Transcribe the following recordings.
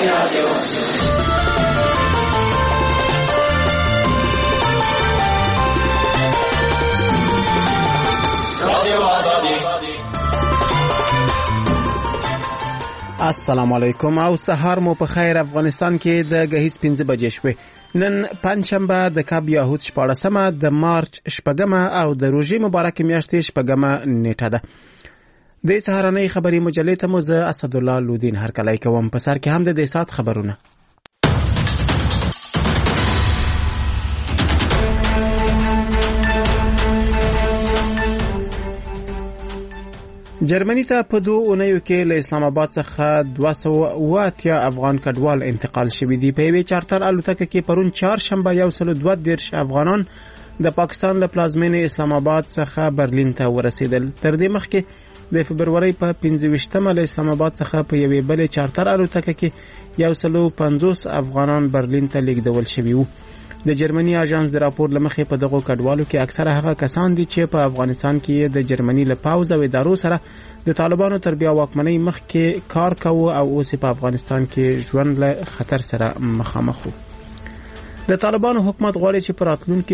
السلام علیکم او سهار مو په خیر. افغانستان کې د غهیز 5 بجې شوې. نن پنځشنبه د کاب یهود 14مه د مارچ 8مه او د روژې مبارک میاشتې 8مه نیټه ده. د سهارنۍ خبري مجلې ته مو زه اسد الله لودین هرکلی کوم. په سر کې هم د دې سات خبرونه. جرمنی ته په 2 اونیو کې له اسلام آباد څخه 280 افغان کډوال انتقال شوي دي. په یوې چارتر الوتکه کې پرون چهارشنبه 132 افغانان د پاکستان له پلازمینې اسلام آباد څخه برلین ته ورسېدل. تر دې مخکې د فبرورۍ په 25مه له اسلام آباد څخه په یوې بلې چارتر الوتکه کې 150 افغانان برلین ته لیږدول شوي وو. د جرمني اژانس د راپور لمخې په دغه کډوالو کې اکثره هغه کسان دي چې په افغانستان کې د جرمني له پوځ او ادارو سره د طالبانو تر بیا واکمنۍ مخکې کار کوي او اوس په افغانستان کې ژوند له خطر سره مخامخ وو. د طالبانو حکومت غواړي چې په راتلونکي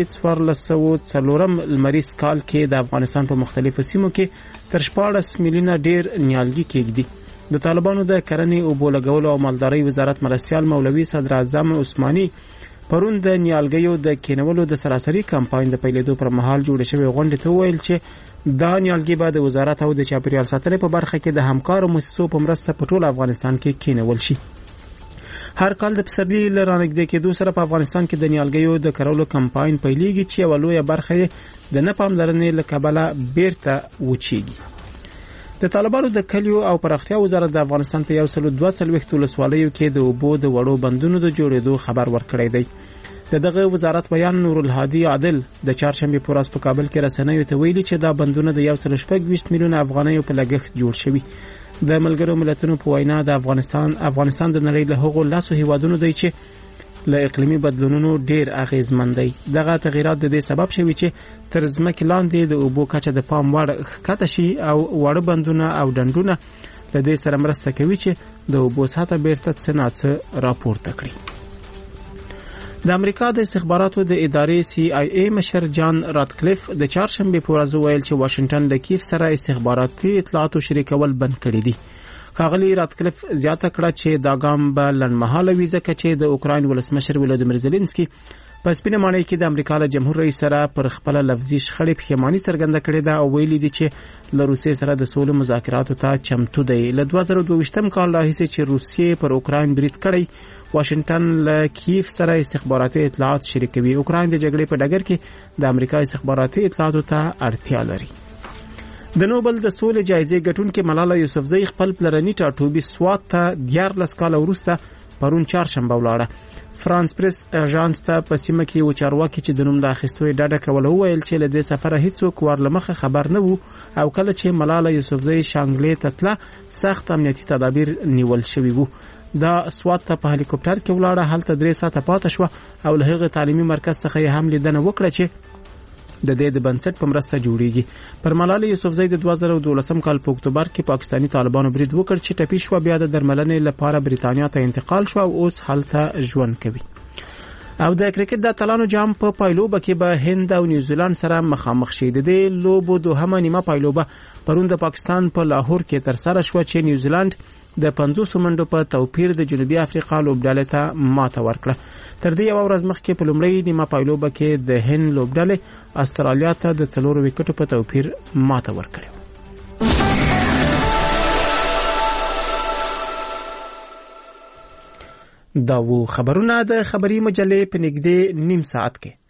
1404 لمریز کال کې د افغانستان په مختلفو سیمو کې تر 14 میلیونه ډیر نیالګي کېږدي. د طالبانو د کرنې او بولګولو او مالدارۍ وزارت مرستیال مولوي صدر اعظم عثماني پرون د نیالګیو د کینولو د سراسري کمپاین د پیلېدو پر مهال جوړ شوی غونډه ته ویل چې دا نیالګي به د وزارت او د چاپیریال ساتنې په برخه کې د همکارو مؤسسو په مرسته په ټول افغانستان کې کینول شي. هر کال د پسرلي له رانږدې کېدو سره په افغانستان کې د نیالګیو د کرلو کمپاین پیلېږي چې یوه لویه برخه یې د نه پاملرنې له کبله بیرته وچیږي. د طالبانو د کلیو او پراختیا وزارت د افغانستان په 142 ولسوالیو کې د اوبو د وړو بندونو د جوړېدو خبر ورکړی دی. دغه وزارت بیان نور الهادي عادل د چهارشنبه په ورځ په کابل کې رسنیو ته ویلي چې دا بندونه د 1.20 میلیونه افغانیو په لګښت جوړ شوي. د ملګرو ملتونو په وینا د افغانستان د نړۍ له هغو 10 هیوادونو دی چې له اقلیمي بدلونونو ډیر اغیزمن دی. دغه تغیرات د دې سبب شوي چې تر ځمکې لاندې د اوبو کچه د پام وړ ښکته شي او وړ بندونه او ډنډونه له دې سره مرسته کوي چې د اوبو سطح بیرته څه ناڅه راپورته کړي. د امریکا د استخباراتو د ادارې CIA مشر جان راتکلیف د چهارشنبه په ورځ ویل چې واشنگټن له کیف سره استخباراتي اطلاعاتو شریکول بند کړي دي. ښاغلي راتکلیف زیاته کړه چې دا ګام به لنډمهاله وي ځکه چې د اوکراین ولسمشر ولادیمیر زيلنسکي په سپینه ماڼۍ کې د امریکا له جمهور رئیس سره پر خپل لفظي شخړې پښیماني څرګنده کړې ده او ویلي دي چې له روسیې سره د سولې مذاکراتو ته چمتو دی. له 2022 کال راهیسې چې روسیې پر اوکراین برید کړی، واشنگټن له کیف سره استخباراتي اطلاعات شریکوي. اوکراین د جګړې په ډګر کې د امریکا استخباراتي اطلاعاتو ته اړتیا لري. د نوبل د سولې جایزې ګټونکې ملاله یوسفزۍ خپل پلرني ټاټوبي سوات ته 14 کال وروسته پرون چهارشنبه ولاړه. فرانس پریس اژانس ته په سیمه کې یو چارواکي چې د نوم د اخیستو ډاډه کوله وویل چې له دې سفره هیڅوک ورلمخه خبر نه وو او کله چې ملاله یوسفزۍ شانګلې ته تله سخت امنیتي تدابیر نیول شوي وو. دا سوات ته په هلیکوپټر کې ولاړه، هلته 3 ساعته پاتې شوه او له هغه تعلیمي مرکز څخه یې هم لیدنه وکړه چې د دې د بنسټ په مرسته جوړیږي. پر ملاله یوسفزۍ د 2012 کال په اکتوبر کې پاکستانی طالبانو برید وکړ چې ټپي شو، بیا د درملنې لپاره بریتانیا ته انتقال شو او اوس هلته ژوند کوي. او د کرکټ د اتلانو جام په پایلوبه کې به هند او نیوزیلند سره مخامخ شي. د دې لوبو دوهمه نیمه پایلوبه پرون د پاکستان په لاهور کې تر سره شو چې نیوزیلند د 50 منډو په توپیر د جنوبي افریقا لوبډلې ته ماته ورکړه. تر دې یو ورځ مخکې په لومړۍ نیمه پایلوبه کې د هند لوبډلې استرالیا ته د 4 وکټو په توپیر ماته ورکړه. دا و خبرونه د خبري مجلې په نږدې نیم ساعت کې.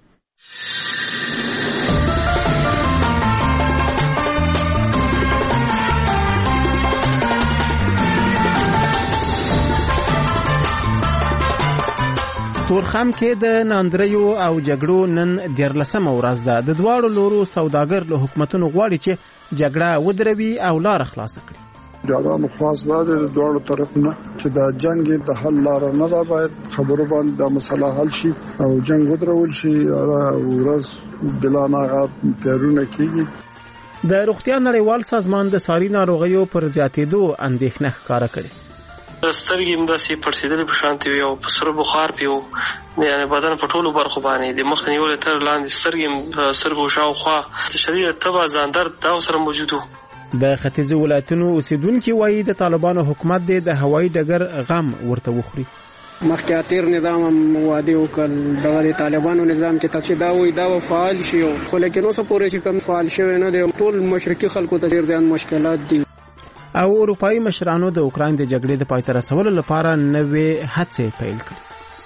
تورخم کې د ناندریو او جګړو نن 14مه ورځ ده. د دواړو لورو سوداګر له حکومتونو غواړي چې جګړه ودروي او لار خلاص کړي. دا مخاصله د دواړو طرفونو چې دا جنگ د حل لار نه ده، باید خبرو باندې د مسله حل شي او جنگ ودرول شي او ورځ بلا نه پیرونه کیږي. د روغتیا نړیوال سازمان د ساري ناروغیو پر زیاتېدو اندېښنه ښکاره کړې. سترګې هم داسې پړسېدلې په شانتې وي او په سره بخار پې و، یعنې بدن په ټولو برخو باندې د مخ نیولې تر لاندې سترګې هم سترګو شاوخوا شدید تبه ځان درد دا ورسره موجود و. د ختیځو ولایتونو اوسیدونکي وایي د طالبانو حکومت د هوایي ډګر غم ورته وخوري. مخکې تیر نظام هم وعده وکړ دغه د طالبانو نظام کې چې دا وایي دا فعال شي، خو لیکن اوس پورې چې کوم فعال شوی نه دی، ټول مشرقي خلکو ته ډېر زیات مشکلات دي. او اروپایي مشرانو د اوکراین د جګړې د پای ته رسولو لپاره نوې هڅې پیل کړې.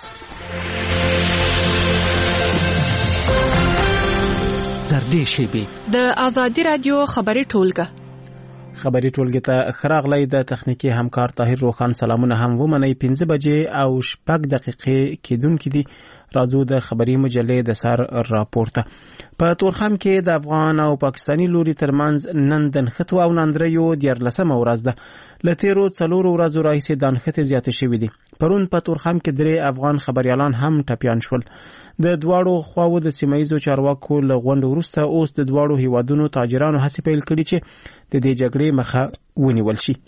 تر دې شیبې د آزادي رادیو خبري ټولګه ته خراغلی د تخنیکی همکار طاهر روخان سلامونه هم ومنئ. 5 بجې او 6 دقیقې کېدونکې دي. راځو د خبري مجلې د سر راپورته. په تورخم کې د افغان او پاکستاني لوري ترمنځ نن د نښتو او ناندریو 14مه ورځ ده. له تیرو 4 ورځو راهیسې د نښتې زیاتې شوې دي. پرون په تورخم کې 3 افغان خبريالان هم ټپيان شول. د دواړو خواو د سیمایزو چارواکو له غونډې وروسته اوس د دواړو هیوادونو تاجرانو هڅې پیل کړي چې د دې جګړې مخه ونیول شي.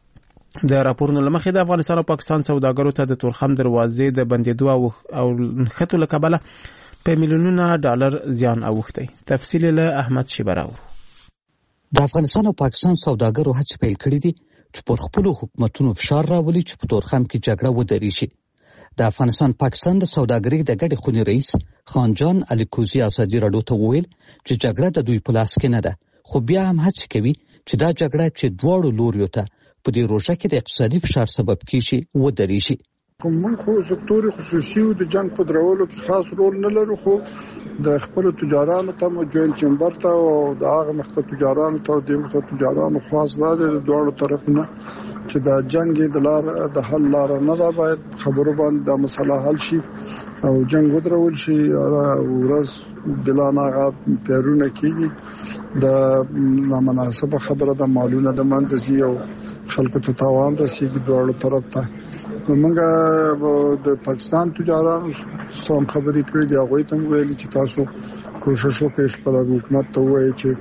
د راپورونو لمخې د افغانستان او پاکستان سوداګرو ته د تورخم دروازې د بندېدو او نښتو له کبله په میلیونونو ډالر زیان اوښتی. تفصیل له احمد شیبراو. د افغانستان او پاکستان سوداګرو هڅې پیل کړي دي چې پر خپل حکومتونو فشار راولي چې په تورخم کې جګړه ودرېږي. د افغانستان پاکستان د سوداګرۍ د ګډې خونې رئیس خانجان الیکوزي ازادي راډیو ته وویل چې جګړه د دوی په لاس کې نه ده، خو بیا هم هڅه کوي چې دا جګړه چې دواړو لوریو ته په دې روژه کې د اقتصادي فشار سبب کیږي ودرېږي. کوم خو سکتور خصوصي د جنگ په درولو کې خاص رول نه لري، خو د خپل تجارانو ته جوین چمبر ته او د هغه مخته تجارانو ته د مخته تجارانو خاص د دوه طرفونه چې د جنگ د حل لار نه ده، باید خبرو باندې د مسله حل شي او جنگ ودرول شي. ورځ بلا ناغه پیرونه کیږي د نامناسبه خبره د مالونه د منځي او خلکو ته تاوان رسیږي دوه طرف ته. موږ د پاکستان تجارانو سم خبرې کړې دي، هغه ته ویلي چې تاسو کوشش وکړئ خپل حکومت ته وایي چې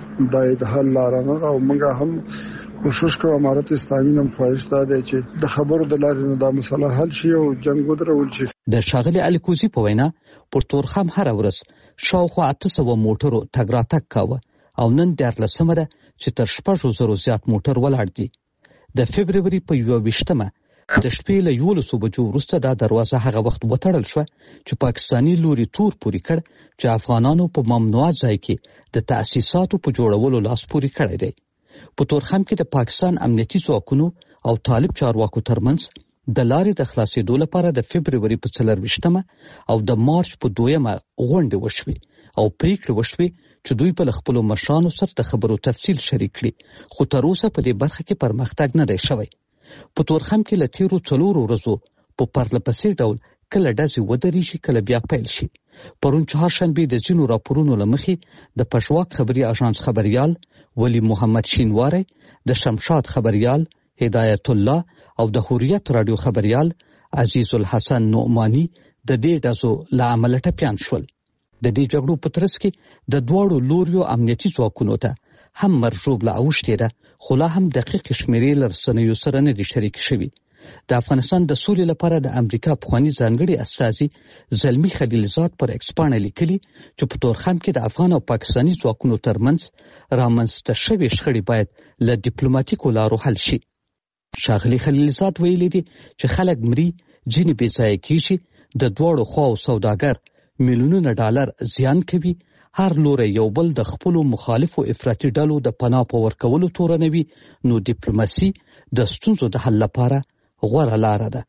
د حل لار نه ده، او موږ هم کوشش کوو. امارت اسلامي نن خواهش ده چې د خبرو د لارې نه د مسله حل شي او جنگ ودرول شي. د شاغلي الیکوزي په وینا پر تورخم هر ورځ شاوخوا 800 موټرو تګ راتګ کاوه او نن 14مه ده چې تر 6,000 زیات موټر ولاړ دي. د فبروري په 21مه د شپې له 11 بجو وروسته دا دروازه هغه وخت وتړل شو چې پاکستاني لوري تور پوری کړ چې افغانانو په ممنوع ځای کې د تأسیساتو په جوړولو لاس پوری کړی دی. په تورخم کې د پاکستان امنیتي ځواکونو او طالب چارواکو ترمنځ د لارې د خلاصېدو لپاره د فبروري په 24مه او د مارچ په 2مه غونډې وشوې او پریکړې وشوې چې دوی په خپل مشرانو سره د خبرو تفصیل شریک کړي، خو تر اوسه په دې برخه کې پرمختګ نه دی شوی. په تورخم کې له تیرو 4 ورځو په پرلپسې ډول کله ډزې ودرېږي کله بیا پیل شي. پرون چهارشنبه د ځینو راپورونو له مخې د پښواک خبري اژانس خبريال ولی محمد شینواری، د شمشاد خبريال هدایت الله او د حریت رادیو خبريال عزیز الحسن نعمانی د دې ډزو له امله ټپيان شول. د دې جګړو په ترڅ کې د دواړو لوریو امنیتي ځواکونو ته هم مرجوب لا اوښتې ده، خو لا هم دقیق شمیرې لرسنیو سره نه دي شریک شوي. د افغانستان د سولې لپاره د امریکا پخوانی ځانګړي استازي زلمی خلیلزاد پر ایکس پاڼه لیکلي چې په تورخم کې د افغان او پاکستاني ځواکونو ترمنځ رامنځته شوي شخړې باید له ډیپلوماټیکو لارو حل شي. ښاغلي خلیلزاد ویلي دي چې خلک مري، ځینې بې ځایه کېږي، د دواړو خواو سوداګر میلیونونه ډالر زیان کوي، هر لوری یو بل د خپلو مخالفو افراطي ډلو د پناه په ورکولو تورنوي، نو ډیپلوماسي د ستونزو د حل لپاره غوره لاره ده.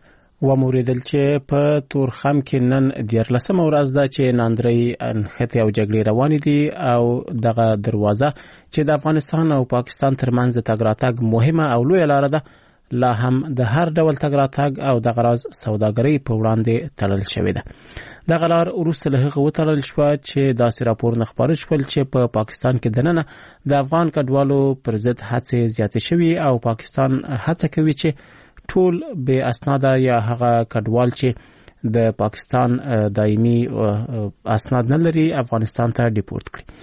وموریدل چې په تورخم کې نن 14مه ورځ ده چې ناندري نښتې او جګړې روانې دي او دغه دروازه چې د افغانستان او پاکستان ترمنځ د تګ راتګ مهمه او لویه لاره ده، لا هم د هر ډول تګ راتګ او د غراض سوداګرۍ په وړاندې تړل شوې ده. دغه لار وروسته له هغه وتړل شوه چې داسې راپورونه خپاره شول چې په پاکستان کې دننه د افغان کډوالو پر ضد هڅې زیاتې شوي او پاکستان هڅه کوي چې ټول بې اسناده یا هغه کډوال چې د پاکستان دایمي اسناد نه لري افغانستان ته ډیپورت کړي.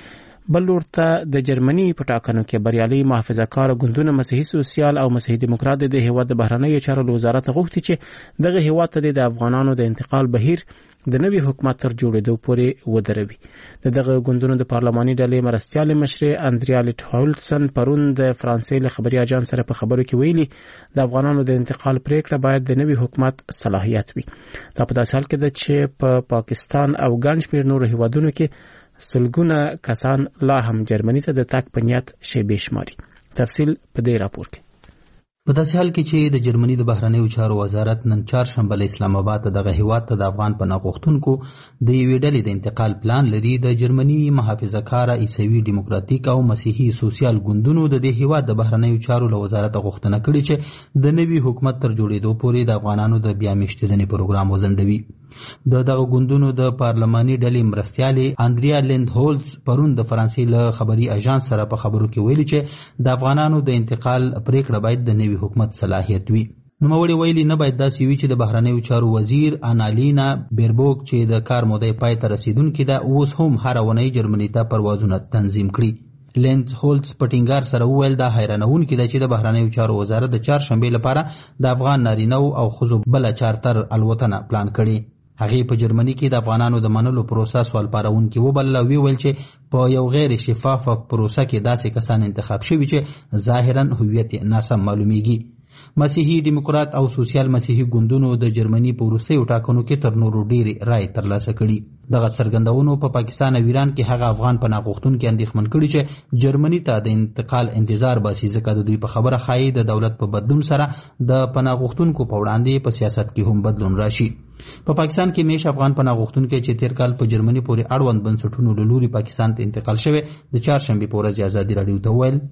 بل ورته د جرمني په ټاکنو کې بریالي محافظه‌کار ګوندونه مسیحي سوسیال او مسیحي دیموکرات د هیواد د بهرنیو چارو وزارت غوښتي چې دغه هیواد ته د افغانانو د انتقال بهیر د نوي حکومت تر جوړېدو پورې ودروي. دغه ګوندونو د پارلماني ډلې مرستيال مشر اندریا لیټهولسن پرون د فرانسې له خبري اژانس سره په خبرو کې ویلي د افغانانو د انتقال پریکړه باید د نوي حکومت صلاحیت وي. دا په داسې حال کې ده چې په پاکستان او ګڼ شمېر نورو هیوادونو کې سلګونه کسان لا هم جرمني ته د تګ په نیت شیبې شماري. تفصیل په دې راپور کې. په داسې حال کې چې د جرمني د بهرنیو چارو وزارت نن چهارشنبه له اسلام آباد ته دغه هیواد ته د افغان پناه غوښتونکو د یوې ډلې د انتقال پلان لري. د جرمني محافظه‌کاره عیسوي دیموکراتیک او مسیحي سوسیال ګوندونو د دې هیواد د بهرنیو چارو له وزارت غوښتنه کړې چې د نوي حکومت تر جوړېدو پورې د افغانانو د بیا میشتېدنې پروګرام وځنډوي. دغه ګوندونو د پارلماني ډلې مرستيالې اندریا لیندهولز پرون د فرانسې له خبري اژانس سره په خبرو کې ویلي چې د افغانانو د انتقال پریکړه باید د نوي حکومت صلاحیت وي. نوموړي ویلي نه باید داسې وي چې د بهرنیو چارو وزیر انالینا بیربوک چې د کار مودې پای ته رسیدونکې ده اوس هم هر اونۍ جرمني ته پروازونه تنظیم کړي. لیندهولز په ټینګار سره وویل دا حیرانونکې ده چې د بهرنیو چارو وزارت د چهارشنبې لپاره د افغان نارینه او ښځو بله چارتر الوتنه پلان کړي. هغې په جرمني کې د افغانانو د منلو پروسه سوال پارونکې وبلله. ویل چې په یو غیر شفافه پروسه کې داسې کسان انتخاب شوي چې ظاهرا هویت ناسم معلومیږي. مسیحي دیموکرات او سوسیال مسیحي ګوندونو د جرمني په وروستیو ټاکنو کې تر نورو ډېرې رایې ترلاسه کړي. دغه څرګندونو په پاکستان او ایران کې هغه افغان پناه غوښتونکي اندېښمن کړي چې جرمني ته د انتقال انتظار باسي ځکه د دوی په خبره ښایي د دولت په بدلون سره د پناه غوښتونکو په وړاندې په سیاست کې هم بدلون راشي. په پاکستان کې میش افغان پناه غوښتونکي چې تیر کال په جرمني پورې اړوند بنسټونو له لوري پاکستان ته انتقال شوی د چهارشنبې په ورځ ازادي راډیو ته ویل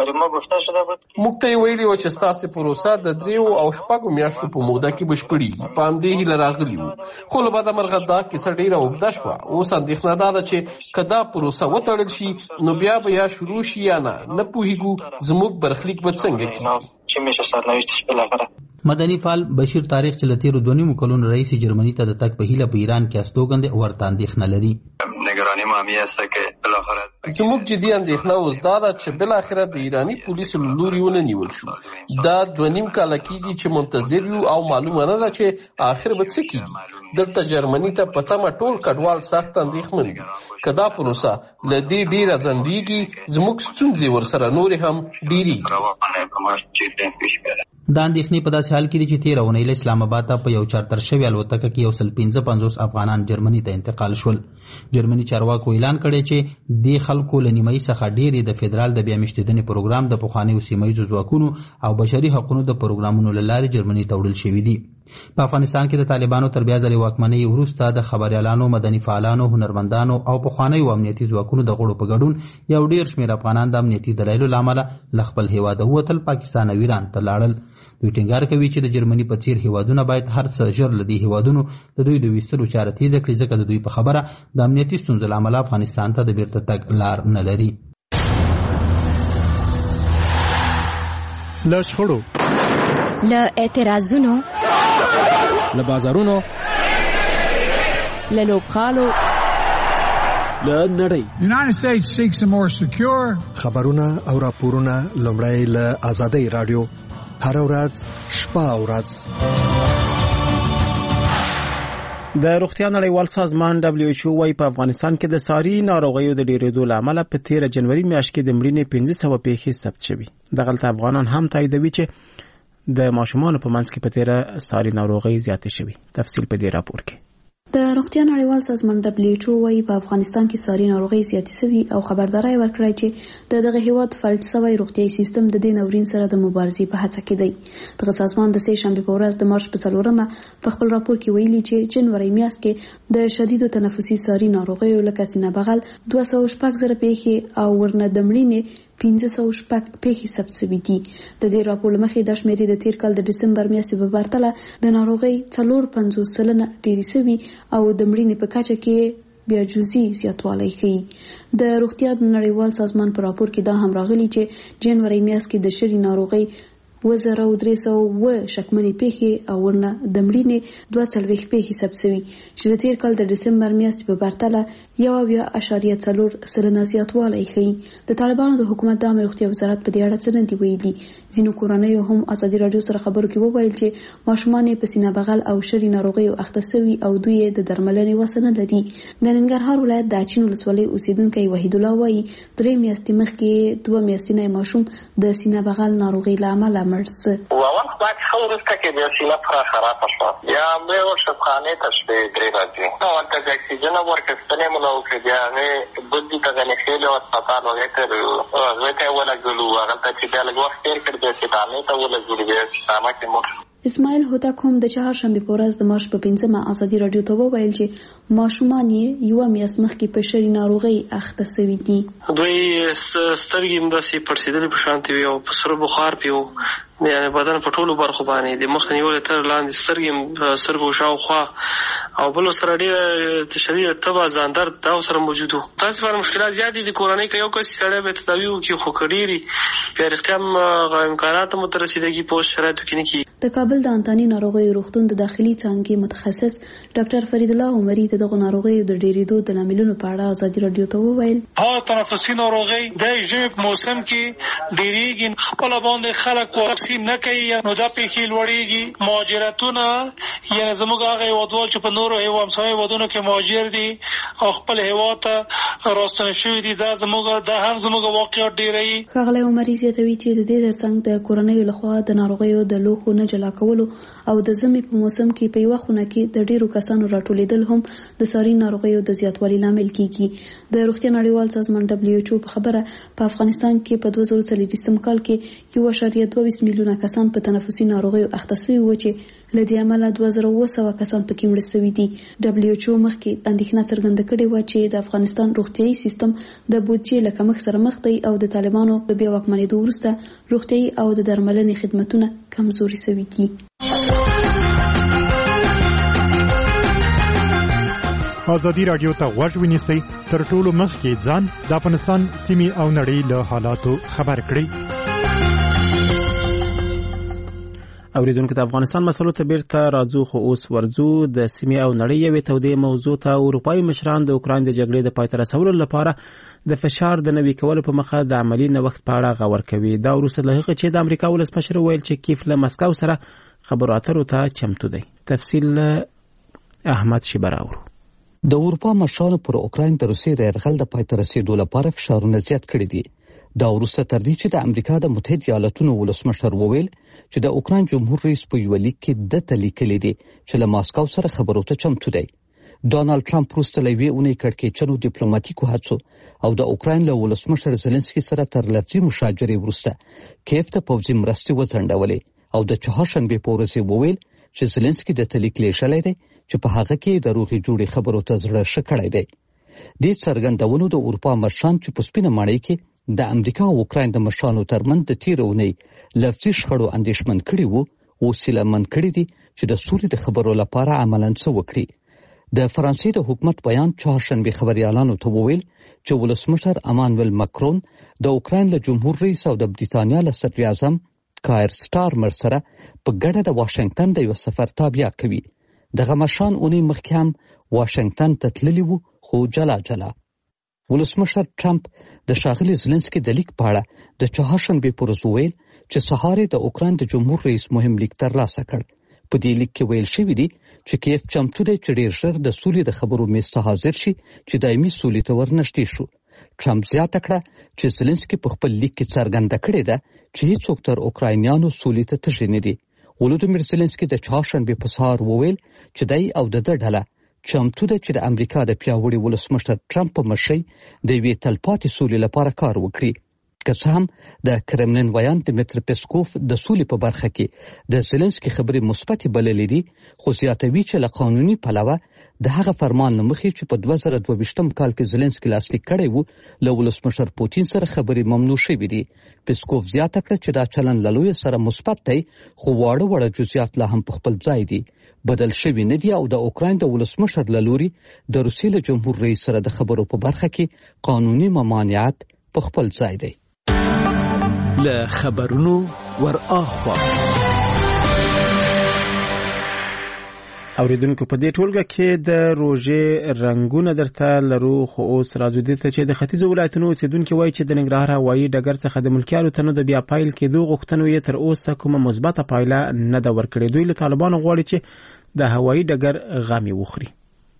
موږ ته یې ویلي وو چې ستاسې پروسه د 3 او 6 میاشتو په موده کې بشپړېږي. په همدې هیله راغلي وو، خو له بده مرغه دا کیسه ډېره اوږده شوه. اوس اندېښنه دا ده چې که دا پروسه وتړل شي نو بیا به یا شروع شي یا نه پوهېږو زموږ برخلیک به څنګه کېږي. مدني فعال بشیر تاریخ چې له تیرو 2.5 کلونو راهیسې جرمني ته د تګ په هیله په ایران کې استوګند ورته اندېښنه لري. زموږ جدي اندېښنه اوس دا ده چې بالاخره د ایراني پولیسو له لوري ونه نیول شو. دا 2.5 کاله کېږي چې منتظر یو او معلومه نه ده چې آخر به څه کېږي. دلته جرمني ته په تمه ټول کډوال سخت اندېښمن دي. که دا پروسه له دې ډېره ځنډېږي زموږ ستونزې ورسره نورې هم ډېرېږي. دا اندېښنې په داسې حال کې دي چې تېره اونۍ له اسلام آباد ته په یو چارتر شوې الوتکه کې 155 افغانان جرمني ته انتقال شول. جرمني چارواکو اعلان کړی چې دې خلکو له نیمایي څخه ډېرې د فدرال د بیا میشتېدنې پروګرام د پخوانیو سیمهییزو ځواکونو او بشري حقوقو د پروګرامونو له لارې جرمني ته وړل شوي دي. په افغانستان کې د طالبانو تر بیا ځلې واکمنۍ وروسته د خبریالانو، مدني فعالانو، هنرمندانو او پخوانیو امنیتي ځواکونو د غړو په ګډون یو ډېر شمېر افغانان د امنیتي دلایلو له امله له خپل هیواده ووتل، پاکستان او ایران ته لاړل. دوی ټینګار کوي چې د جرمني په څیر هیوادونه باید هر څه ژر له دې هیوادونو د دوی د ویستلو چاره تیزه کړي ځکه د دوی په خبره د امنیتي ستونزو له امله افغانستان ته د بیرته تګ لار نه لري. له شخړو، له اعتراضونو، له بازارونو، له لوبغالو، له نړۍ United States seeks a more secure خبرونه او راپورونه لومړی له آزادۍ رادیو هر ورځ شپه او ورځ. د روغتیا نړیوال سازمان WHO وايي په افغانستان کې د ساري ناروغیو د ډېرېدو له امله په 13 جنوري میاشت کې د مړینې 1500 پیښې ثبت شوي. دغلته افغانان هم تاییدوي چې د ماشومانو په منځ کې په 13 ساري ناروغۍ زیاتې شوي. تفصیل په دې راپور کې. د روغتیا نړیوال سازمان WHO وايي په افغانستان کې ساري ناروغي زیاتې شوي او خبرداري ورکړی چې دغه هیواد فلج شوی روغتیايي سیستم د دې ناورین سره د مبارزې په هڅه کې دی. دغه سازمان د سه شنبه په ورځ د مارچ په 4مه په خپل راپور کې ویلي چې جنوري میاشت کې د شدیدو تنفسي ساري ناروغیو لکه سینه بغل 206 پیښې او ورنه د مړینې 1500 پیښې ثبت شوي دي. د دې راپور مخې د شمیرې د تیر کال د دسمبر میاشتې په پرتله د ناروغۍ 450% ډېرې شوي او د مړینې په کچه کې بیا جزئی زیاتوالی ښیي. د روغتیا نړیوال سازمان په راپور کې دا هم راغلي چې جنوري میاشت کې د شری ناروغۍ 1300 شکمنې پیښې او ورنه د مړینې 42 پیښې ثبت شوي چې د تیر کال د دسمبر میاشتې په پرتله 1.4 زیاتوالی ښيي. د طالبانو د حکومت د عامه روغتیا وزارت په دې اړه څه نه دی ویلي. ځینو کورنیو هم ازادي راډیو سره خبرو کې وویل چې ماشومان په سینه بغل او شری ناروغیو اخته شوي او دوی د درملنې وس نه لري. د ننګرهار ولایت د اچین ولسوالۍ اوسیدونکی وحید الله وایي 3 میاشتې مخکې 2 میاشتې ماشوم د سینه بغل ناروغي له امله مړ شو. اول وخت خورسته کې د سینه پر خراب شو یا مې ورشفخانه تشبه درې راځي نو ورته د اکسیجن ورکستنه ملو کې بیا نه بده ته نه خېلو هسپتال وغیرہ زه ولا ګلو هغه ته چې بیا لږ وخت تیر کړ د سیټانه ته ولا ګوري بیا ساما کې مور اسماعیل هوتک هم د چهارشنبه په ورځ د مارچ په 15مه ازادي راډیو ته وویل چې ماشومان یې یو میاشت مخکې په شری ناروغي اخته شوي دي. دوی سترګې مداسي پړسېدلې په شان وي او په سر بخار پیو یعنی بدن په ټولو برخو باندې د مخ نیول تر لاندې سترګې سرګو شاوخوا او بل سره ډېر تشریح تبع ځان درد دا سره موجود وو. تاسو پر مشکلات زیات دي کورنۍ کې یو کس سره به تداوی وکي خو کډيري په اړتیا امکانات مترسیدګي په شرایطو کې نه کی. د کابل د انتاني ناروغیو روغتون د داخلي څانګې متخصص ډاکټر فرید الله عمري دغه ناروغیو د ډېرېدو د لاملونو په اړه ازادي راډیو ته وویل ها تنفسي ناروغي د ژمي په موسم کې ډېریږي خپل باندې خلک واکسین نه کوي نو دا پیښې لوړېږي. مهاجرتونه یعنی زموږ هغه هیوادوال چې په نورو همسایه هیوادونو کې مهاجر دي او خپل هیواد ته راستنه شوي دي دا هم زموږ واقعیت ډېروي. ښاغلی عمري زیاتوي چې د دې ترڅنګ د کورنیو لخوا د ناروغیو د لوښو نه جلا کولو او د ژمي په موسم کې په یوه خونه کې د ډېرو کسانو راټولېدل هم د ساري ناروغیو د زیاتوالي لامل کیږي. د روغتیا نړیوال سازمان WHO په خبره په افغانستان کې په 2023 کال کې 1.22 میلیونه کسان په تنفسي ناروغیو اخته شوي وو چې له دې امله 2200 کسان پکې مړه شوي دي. WHO مخکې اندېښنه څرګنده کړې وه چې د افغانستان روغتیايي سیستم د بودجې له کمښت سره مخ دی او د طالبانو په بیا واکمنېدو وروسته روغتیايي او د درملنې خدمتونه کمزوري شوي دي. ازادي راډیو ته غوږ ونیسئ تر ټولو مخکې ځان د افغانستان سیمې او نړۍ له حالاتو خبر کړئ. اوریدونکو د افغانستان مسلو ته بیرته راځو خو اوس ورځو د سیمې او نړۍ یوې تودې موضوع ته. اروپایي مشران د اوکراین د جګړې د پای ته رسولو لپاره د فشار د نوي کولو په مخه د عملی نوښت په اړه غور کوي. دا وروسته له هغه چې د امریکا ولسمشر ویل چې کیف له مسکو سره خبرو اترو ته چمتو دی. تفصیل احمد شبراور. د اروپا مشرانو پر اوکراین د روسیې د یرغل د پای ته رسیدو لپاره فشارونه زیات کړي دي. دا وروسته تر دې چې د امریکا د متحده ایالاتونو ولسمشر وویل چې د اوکراین جمهور رئیس په یو لیک کې د تلیکلي دي چې له ماسکو سره خبرو ته چمتو دی. ډونالد ټرمپ وروسته له یوې اونۍ کړکېچنو ډیپلوماټیکو هڅو او د اوکراین له ولسمشر زلنسکي سره تر لفظي مشاجرې وروسته کیف ته پوځي مرستې وځنډولې او د چهارشنبې په ورځ وویل چې زلنسکي د تلیک لیږلی دی چې په هغه کې د روغې جوړې خبرو ته زړه ښه کړی دی. دې څرګندونو د اروپا مشران چې په سپینه ماڼۍ کې د امریکا او اوکراین د مشرانو ترمنځ د تیر اونۍ لفظي شخړو اندېښمن کړي وو او سیلمن کړي دي چې د سولې د خبرو لپاره عملاً څه وکړي. د فرانسې د حکومت بیان چهارشنبه خبريالانو ته وویل چې ولسمشر امانویل ماکرون د اوکراین له جمهور رئیس او د بریتانیا له صدر اعظم کایر سټارمر سره په ګډه د واشنگټن د یو سفر تابع کوي. دغه مشران اونۍ مخکې هم واشنگټن ته تللي وو خو جلا جلا. ولسمشر ټرمپ د ښاغلي زلنسکي د لیک په اړه د چهارشنبې په ورځ وویل چې سهار د اوکراین د جمهور رئیس مهم لیک ترلاسه کړ. په دې لیک کې ویل شوی دی چې کیف چمتو دی چې ډېر ژر د سولې د خبرو میز ته حاضر شي چې دایمي سولې ته ورنږدې شو. ټرمپ زیاته کړه چې زلنسکي په خپل لیک کې څرګنده کړې ده چې هیڅوک تر اوکراینیانو سولې ته تږي نه دي. ولودیمیر زلنسکي د چهارشنبې په سهار وویل چې دی او د ډله چمتو ده چې د امریکا د پیاوړي ولسمشر ټرمپ په مشرۍ د یوې تلپاتې سولې لپاره کار وکړي. که څه هم د کرملین ویان دمیتری پیسکوف د سولې په برخه کې د زلنسکي خبرې مثبتې بللې دي خو زیاتوي چې له قانوني پلوه د هغه فرمان له مخې چې په 2022 کال کې زلنسکي لاسلیک کړی وو له ولسمشر پوتین سره خبرې ممنوع شوې دي. پیسکوف زیاته کړه چې دا چلن له لوی سره مثبت دی خو واړه جزئیات لا هم په خپل ځای دي. بدل شوی نه دی او د اوکراین د ولسمشر له لوري د روسیې له جمهور رئیس سره د خبرو په برخه کې قانوني ممانعت په خپل ځای دی. له خبرونو ور اخوا. اوریدونکو په دې ټولګه کې د روژې رنگونه درته لرو، خو اوس راځو دې ته چې د ختیځو ولایتونو اوسیدونکو وایي چې د ننګرهار هوایي ډګر څخه د ملکي الوتنو د بیا پایل کېدو غوښتنو یې تر اوسه کومه مثبته پایله نه ده ورکړې. دوی له طالبانو غواړي چې د هوایي ډګر غامې وخوري.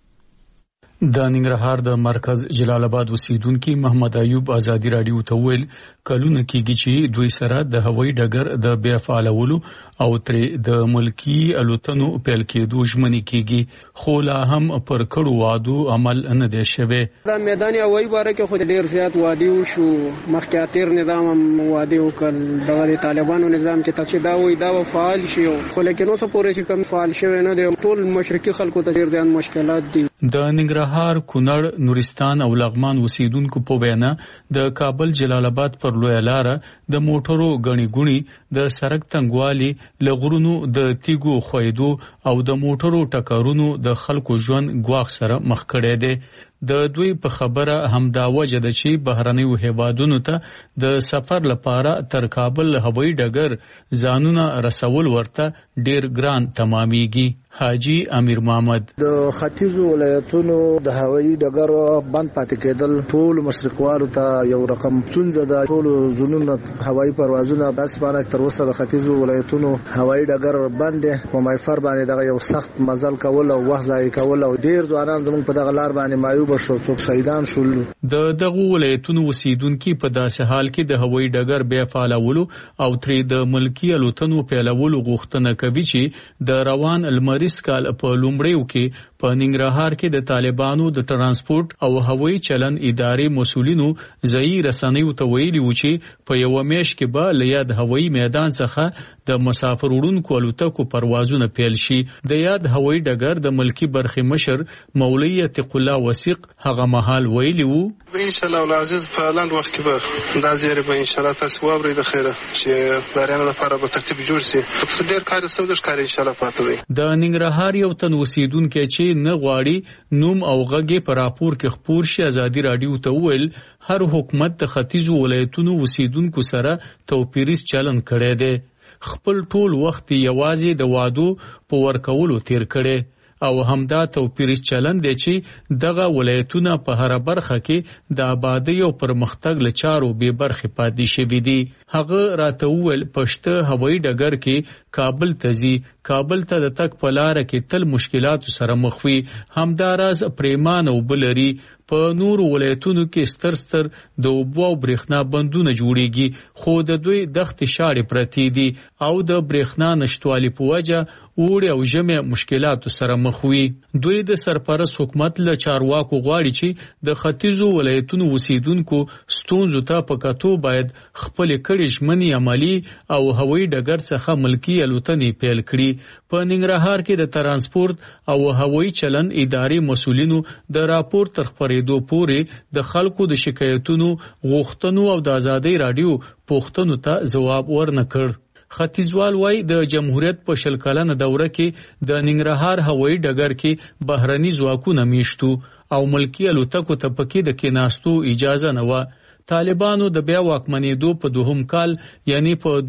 د ننګرهار د مرکز جلال آباد اوسیدونکو محمد ایوب ازادي رادیو ته ویل کلونه کېږي چې دوی سره د هوایي ډګر د بیا فعالولو او ترې د ملکی الوتنو پیل کېدو ژمنې کېږي، خو لا هم پر کړو وعدو عمل نه دی شوی. د میدان هوایي باره کې خو ډېر زیات وعدې وشو، مخکې تیر نظام هم وعدې وکړل، دغه طالبانو نظام کې چې دا وایي دا فعال شي، خو لیکن اوس پورې چې کوم فعال شوی نه دی. ټول مشرقي خلکو ته ډېر زیات مشکلات دي. د ننګرهار، کونړ، نورستان او لغمان اوسیدونکو په وینا د کابل جلال آباد پر لویه لاره د موټرو غنی ګونی، د سړک تنګوالي، لغړونو د تیګو خویدو او د موټرو ټکرونو د خلکو ژوند ګواښ سره مخ کړي دي. د دوی په خبره همدا وجه ده چې بهرنیو هیوادونو ته د سفر لپاره تر کابل هوایي ډګر ځانونه رسول ورته ډیر ګران تمامېږي. حاجی امیر محمد: د ختیځو ولایتونو د هوایي ډګر بند پاتې کېدل ټول مشرقوالو ته یو رقم څنځه ده. ټول زونونه هوایي پروازونه داسې باندې تر اوسه د ختیځو ولایتونو هوایي ډګر بند دي. په مایفر باندې دغه یو سخت مزل کول او وخت ضایع کول او ډیر ځوانان زموږ په دغه لار باندې مایوب شو، څوک شهیدان شول. د دغه ولایتونو اوسیدونکو په داسې حال کې د هوایي ډګر بیا فعالولو او ترې د ملکی الوتنو پیلولو غوښتنه کوي چې د روان المریض کال په لومړیو کې په ننګرهار کې د طالبانو د ترانسپورت او هوایي چلن ادارې مسؤلینو ځای رسنیو ته ویلي و چې په یو میاشت کې به له یاد هوایي میدان څخه د مسافر وړونکو الوتکو پروازونه پیل شي. د یاد هوایي ډګر د ملکی برخې مشر مولوی عتیق الله وثیق هغه مهال ویلی وو ان شاء الله العزیز په لاند وخت کې به دا زیری به ان شاء الله تاسو وابري د خیره چې دارانه لپاره به ترتیب جوړ شي. ډېر کار سودش کار ان شاء الله پاتې دی. د ننګرهار یو تن اوسیدونکو چې نه غواړي نوم او غږی پر راپور کې خبر شي ازادي رادیو ته ویل هر حکومت د ختیځو ولایتونو اوسیدونکو سره توپیریز چلن کړی دی. خپل ټول وخت یوازې د وادو په ورکولو تیر کړي او همدا توپیریز چلن دی چې دغه ولایتونه په هر برخه کې د آبادی او پرمختګ لچارو به برخه پاتې شوي دي. هغه راته ویل پښته هوایي ډګر کې کابل تزي، کابل ته د تک په لار کې تل مشکلات سره مخ وي. همدا راز پریمان او بلري په نور ولایتونو کې ستر د اوبو او برېښنا بندونه جوړیږي، خو د دوی دښتې شاړې پرتې دي او د برېښنا نشټوالي په وجه اوړي او ژمي مشکلاتو سره مخ وي. دوی د سرپرست حکومت له چارواکو غواړي چې د ختیځو ولایتونو اوسیدونکو ستونزو ته په کتو باید خپل کړي ژمنې عملی او هوایي ډګر څخه ملکی الوتنې پیل کړي. په ننګرهار کې د ترانسپورت او هوایي چلن ادارې مسؤلینو د راپور تر خپرېدو پورې د خلکو د شکایتونو، غوښتنو او د ازادي رادیو پوښتنو ته ځواب ورنکړ. ختیځوال وايي د جمهوریت په 40 کلنه دوره کې د ننګرهار هوایي ډګر کې بهرني ځواکونه میشتو او ملکی الوتکو ته پکې د کېناستو اجازه نه و. طالبانو د بیا واکمنېدو په دوهم کال یعنی په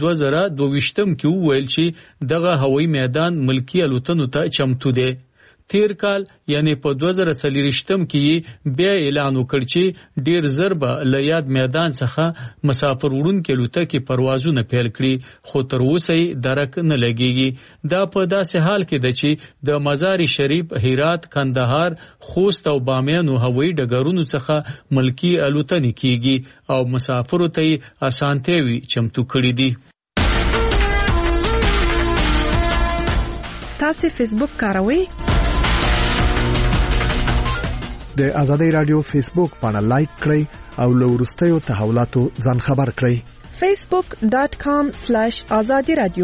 2022 کې وویل چې دغه هوایي میدان ملکی الوتنو ته چمتو دی. تیر کال یعنی په 2023 کې بیا اعلان وکړ چې ډیر زر به له یاد میدان څخه مسافر وړونکو الوتکې پروازونه پیل کړي، خو تر اوسه یې درک نه لګیږي. دا په داسې حال کې ده چې د مزار شریف، هرات، کندهار، خوست او بامیان هوایي ډګرونو څخه ملکی الوتنې کیږي او مسافرو ته اسانتیاوي چمتو کړي دي. تاسو فیسبوک کاروئ؟ د ازادي رادیو فیسبوک باندې لایک کړئ او له وروستیو تحولاتو ځان خبر کړئ. facebook.com/azadi radio.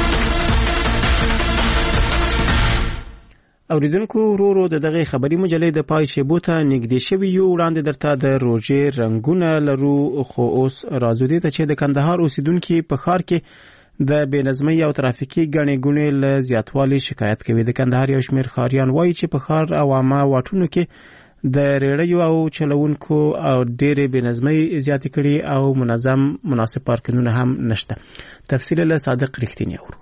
اوریدونکو ورو دغه خبري مجلې د پای شیبو ته نږدې شوی یو وړاندې درته د روژې رنگونه لرو، خو اوس راځو دې ته چې د کندهار اوسیدونکو په ښار کې د بېنظمۍ او ترافیکي ګڼې ګوڼې له زیاتوالي شکایت کوي. د کندهار یو شمېر ښاریان وایي چې په ښار او عامه واټونو کې د ریړیو او چلونکو او ډېرې بېنظمۍ زیاتې کړي او مناسب پارکینګونه هم نشته. تفصیل له صادق رښتینی اورو.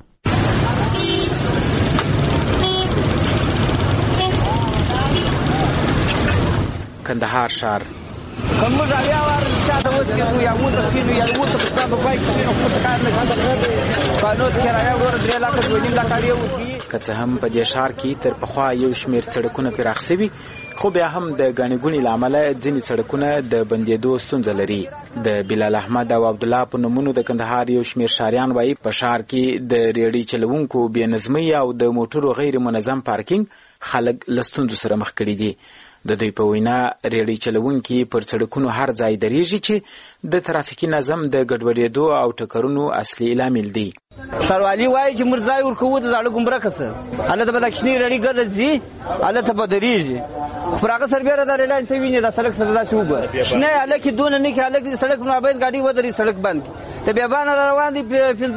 کندهار ښار موږ بیا ورچا د وځو یا مو ته کینو یا مو ته په تاسو پای کې نو څه کار نه کوي قانون کرایه ور 3 لک ونیم لک اړیو که څه هم په دې ښار کې تر پخوا یو شمېر سړکونه پراخ شوي خو بیا هم د ګڼې ګوڼې له امله ځینې سړکونه د بندېدو ستونزه لري. د بلال احمد او عبدالله په نومونو د کندهار یو شمېر ښاریان وایي په ښار کې د ریړۍ چلوونکو بېنظمۍ او د موټرو غیر منظم پارکینګ خلک له ستونزو سره مخ کړي دي. د دوی په وینا ریړۍ چلوونکي پر سړکونو هر ځای درېږي چې د ترافیکي نظم د ګډوډېدو او ټکرونو اصلي لامل دی. ښاروالي وایي چې موږ ځای ورکوو د زاړه ګمرکه سره هلته به د کوچنۍ ریړۍ ګرځي هلته به درېږي خو پر هغه سربیره د ریلان ته ویني د سړک سره داسې وګوره شنه هلکې دونه نه کښې هلک د سړک مابین ګاډي ودرېږي سړک بند کړي د بیابانه را روان دي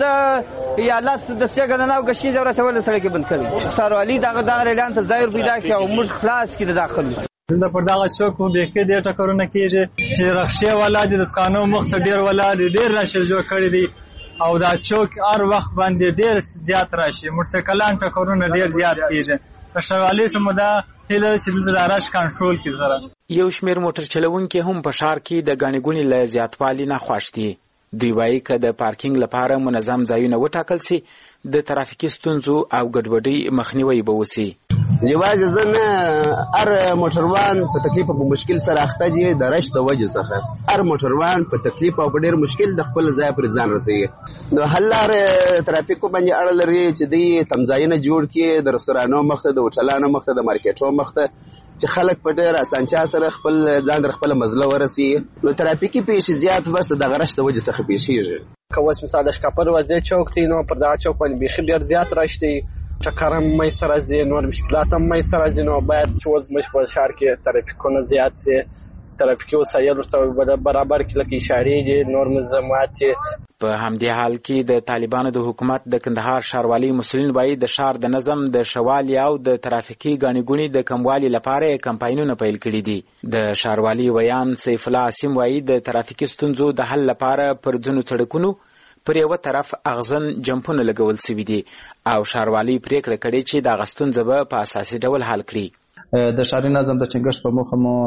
15 یا 10 ګڼنه او ګشنیز او رسول د سړک بند کړي. ښاروالي دغه ریلان ته ځای ور پیدا کړي او موږ خلاص کړي د داخل دلته پر دغه چوک مو بیخي ډېر ټکرونه کېږي چې رخصې والا دي د دکانو مخ ته ډېر ولاړ دي ډېر راشي جوړ کړي دي او دا چوک هر وخت باندې ډېر زیات راشي موټرسایکلان ټکرونه ډېر زیات کېږي. په ښاروالۍ سمو دا هیله چې دلته د رش کنټرول کړي سره. یو شمېر موټر چلوونکي هم په ښار کې د ګڼې ګوڼې له زیاتوالي نه خوښ دي. دوی وایي که د پارکینګ لپاره منظم ځایونه وټاکل سي د ترافیکي ستونزو او ګډوډۍ مخنیوی به وسي. یوازې زه نه هر موټروان په تکلیف او په مشکل سره اخته دي د رش د وجې څخه هر موټروان په تکلیف او په ډېر مشکل د خپل ځای پر ځان رسوي. نو حل لاره ترافیکو باندې اړه لري چې دوی تمځایونه جوړ کړي د رستورانو مخته د هوټلانو مخته د مارکیټو مخته چې خلک په ډېر اسانتیا سره خپل ځان در خپله مزله ورسي. نو ترافیکي پیښې زیات بس د دغه رش د وجې څخه پیښېږي. که اوس مثال د شکاپر وزې چوک دی نو پر دغه چوک باندې بیخي ډېر زیات رش دی ټکر هم منځته راځي نور مشکلات هم منځته راځي. نو باید چې اوس موږ په ښار کې ترافیکونه زیات سي ترافیکي وسایل ورته برابر کړي لکه اشارې دي نور ملزمات دي. په همدې حال کې د طالبانو د حکومت د کندهار ښاروالۍ مسؤلین وایي د ښار د نظم د ښهوالي او د ترافیکي ګڼې ګوڼې د کموالي لپاره کمپاینونه پیل کړي دي. د ښاروالۍ ویان سیف الله عاصم وایي د ترافیکي ستونزو د حل لپاره پر ځینو سړکونو پر یو طرف اغزن جمپونه لګول سوي دي او ښاروالۍ پریکړه کړې چې دغه ستونزه به په اساسي ډول حل کړي. د ښاري نظم د ټینګښت په موخه مو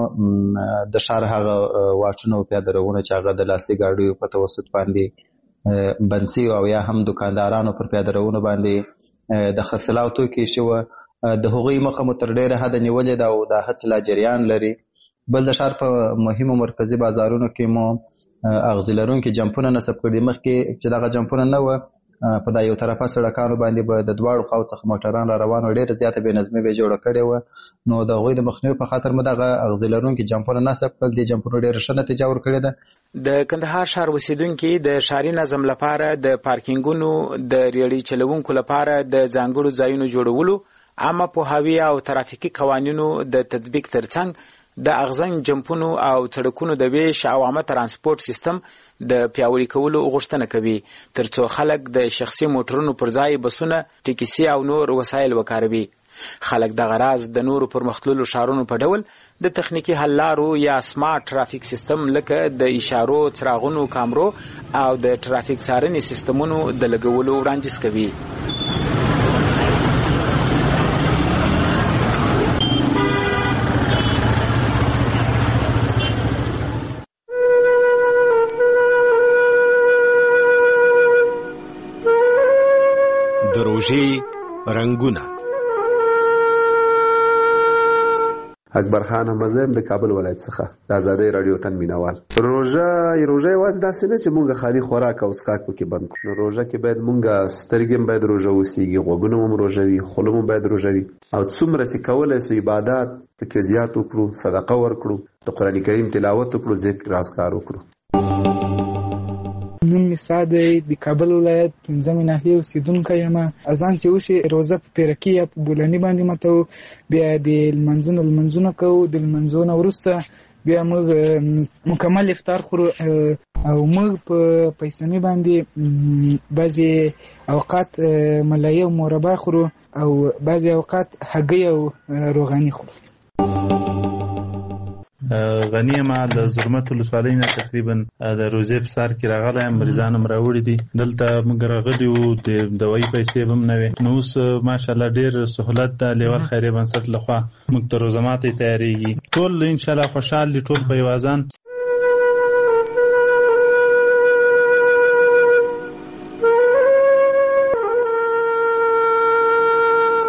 د ښار هغه واټونه او پیاده روونه چې هغه د لاسي ګاډیو په توسط باندې بند سوي او یا هم دوکاندارانو پر پیاده روونه باندې د خرڅلاو توکي شوه د هغوی مخه مو تر ډېره حده نیولې ده او دا هڅې لا جریان لري. بل د ښار په مهمو مرکزي بازارونو کې مو اغزي لرونکي جمپونه نصب کړي. مخکې چې دغه جمپونه نه وه په دا یو طرفه سړکانو باندې به د دواړو خواو څخه موټران را روان وو ډېره زیاته بېنظمي به جوړه کړې وه. نو د هغوی د مخنیوي په خاطر مو دغه اغزي لرونکي جمپونه نصب کړل. دې جمپونو ډېره ښه نتیجه ورکړې ده. د کندهار ښار اوسیدونکي د ښاري نظم لپاره د پارکینګونو د ریړۍ چلوونکو لپاره د ځانګړو ځایونو جوړولو عامه پوهاوي او ترافیکي قوانینو د تطبیق ترڅنګ د اغزن جمپونو او سړکونو د ویش او عامه ترانسپورت سیستم د پیاوړي کولو غوښتنه کوي ترڅو خلک د شخصي موټرونو پر ځای بسونه ټیکسي او نور وسایل وکاروي. خلک دغه راز د نورو پرمختللو ښارونو په ډول د تخنیکي حل لارو یا سمارټ ترافیک سیستم لکه د اشارو څراغونو کامرو او د ترافیک څارنې سیستمونو د لګولو وړاندیز کوي. د روژې رنګونه. اکبر خان همزم د کابل ولایت څخه د آزادۍ رادیو تن مینوال. روژه یوازې داسې نه چې مونږ خالي خوراک او څښاک پکې بند کړو. نو روژه کې باید مونږ سترګې هم باید روژه وسیږي، غوږونه هم روژه وي، خوله هم باید روژه وي او څومره چې کولی سو عبادات پکې زیات وکړو، صدقه ورکړو، د قرآن کریم تلاوت وکړو، ذکر اذکار وکړو. نوم مې ساده د کابل ولایت 15 ناحیې اوسېدونکی یم. اذان چې وشي روژه په پیرکي یا په بولاني باندې ماتو، بیا د لمنځونه کوو. د لمنځونه وروسته بیا موږ مکمل افطار خورو او موږ په پیسمي باندې بعضې اوقات ملایه او مربا خورو او بعضې اوقات هګۍ او روغاني خورو. غنی ما د زرمت ولسوالۍ نه تقریبا د روزې په سر کې راغلی مریضان هم راوړي دي دلته موږ راغلي وو د دوايي پیسې به هم نه وي نو اوس ماشاءالله ډېر سهولت د لیوال خیریه بنسټ لخوا موږ ته روزه ماتې تیارېږي ټول انشاءالله خوشحال دي ټول په یو اذان